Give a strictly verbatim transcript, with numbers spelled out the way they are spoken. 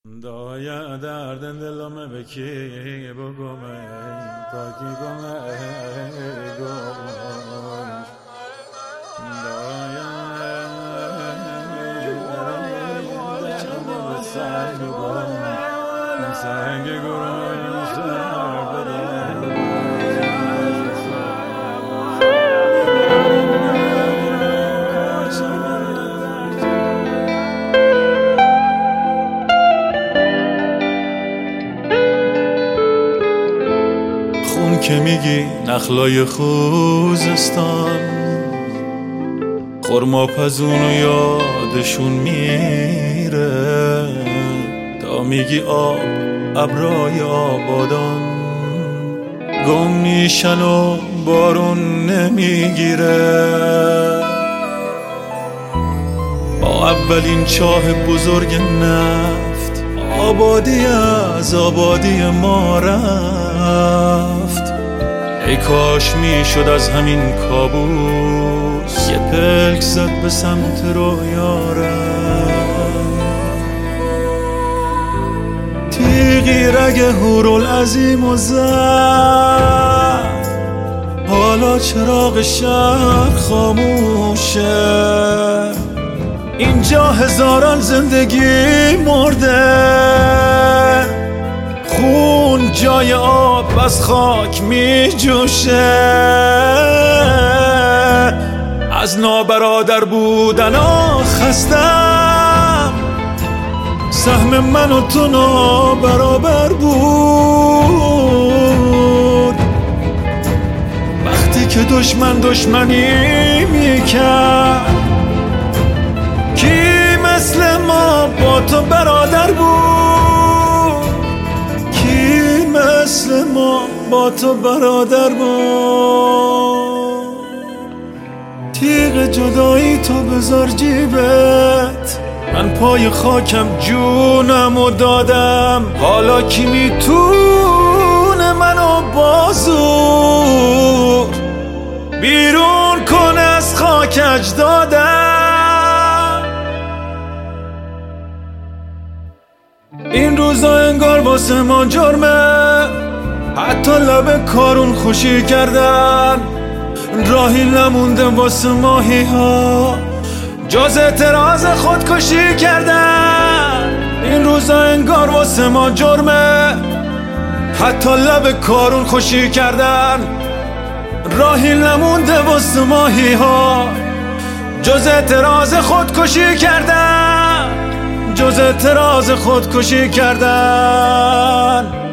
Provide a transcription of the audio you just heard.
دایا دردن دلم بکی بگم تا کی گم گم دایا دلم سنگ گم سنگ گم سر بده خون که میگی نخلای خوزستان خرما پزونو یادشون میره تا میگی آب ابرای آبادان گم میشن و بارون نمیگیره با اولین چاه بزرگ نفت آبادی از آبادی ما رفت ای کاش میشد از همین کابوس یه پلک زد به سمت رویارم تیغی رگ هورالعظیم و زد حالا چراغ شهر خاموشه اینجا هزاران زندگی مرده خون جای آب از خاک می جوشه از نابرادر بودن خستم سهم من و تو نابرابر بود وقتی که دشمن دشمنی میکرد کی مثل ما با تو برادر بود کی مثل ما با تو برادر بود تیغ جدایی تو بذار جیبت من پای خاکم جونمو دادم حالا کی میتونه منو بازور بیرون کنه از خاک اجدادم این روزا انگار واسه ما جرمه حتی لب کارون خوشی کردن راهی نمونده واسه ماهی ها جز اعتراض خودکشی کردن این روزا انگار واسه ما جرمه حتی لب کارون خوشی کردن راهی نمونده واسه ماهی ها جز اعتراض خودکشی کردن جز اعتراض خودکشی کردن